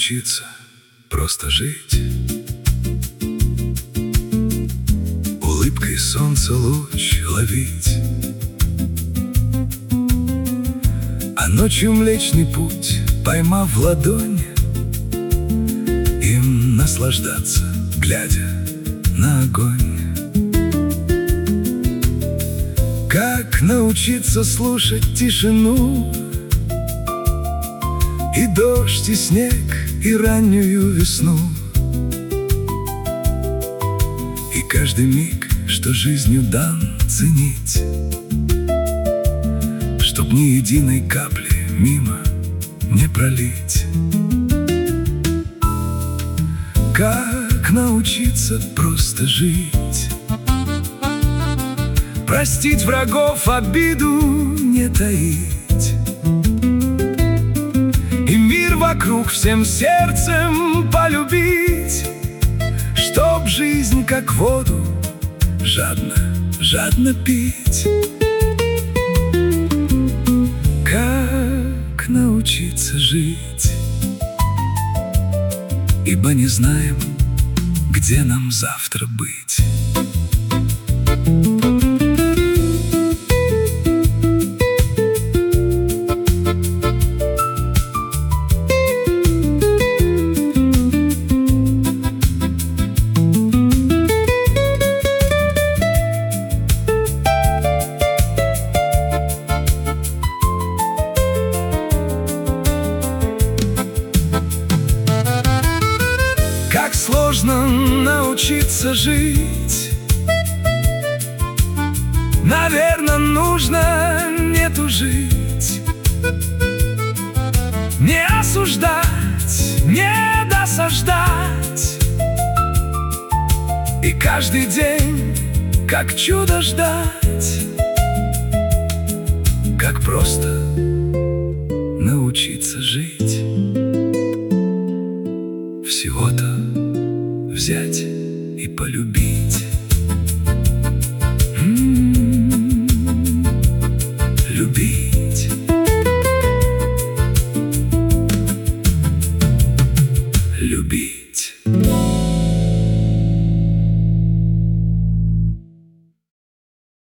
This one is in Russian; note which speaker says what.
Speaker 1: научиться просто жить, улыбкой солнца луч ловить, а ночью Млечный Путь, поймав в ладонь, им наслаждаться, глядя на огонь. Как научиться слушать тишину, и дождь, и снег, и раннюю весну, и каждый миг, что жизнью дан, ценить, чтоб ни единой капли мимо не пролить. Как научиться просто жить, простить врагов, обиду не таить, и мир вокруг всем сердцем полюбить, чтоб жизнь, как воду, жадно, жадно пить. Как научиться жить, ибо не знаем, где нам завтра быть. Как сложно научиться жить, наверное, нужно не тужить, не осуждать, не досаждать, и каждый день как чудо ждать. Как просто научиться жить, всего-то взять и полюбить.